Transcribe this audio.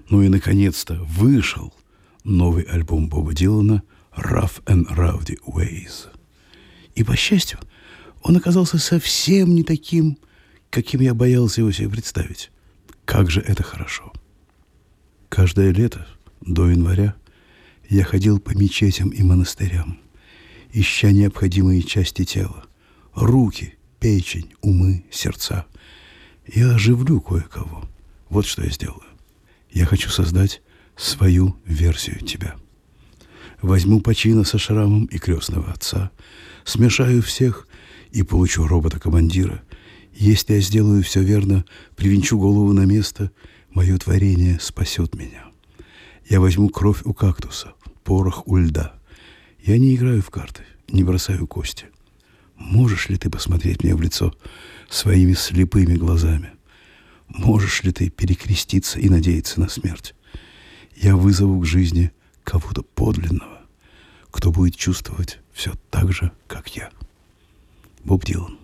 Ну и, наконец-то, вышел новый альбом Боба Дилана «Rough and Rowdy Ways». И, по счастью, он оказался совсем не таким, каким я боялся его себе представить. Как же это хорошо! Каждое лето, до января, я ходил по мечетям и монастырям, ища необходимые части тела, руки, печень, умы, сердца. Я оживлю кое-кого. Вот что я сделаю. Я хочу создать свою версию тебя. Возьму Пачино со шрамом и крестного отца, смешаю всех и получу робота-командира. Если я сделаю все верно, привинчу голову на место, мое творение спасет меня. Я возьму кровь у кактуса, порох у льда. Я не играю в карты, не бросаю кости. Можешь ли ты посмотреть мне в лицо своими слепыми глазами? Можешь ли ты перекреститься и надеяться на смерть? Я вызову к жизни кого-то подлинного, кто будет чувствовать все так же, как я. Боб Дилан.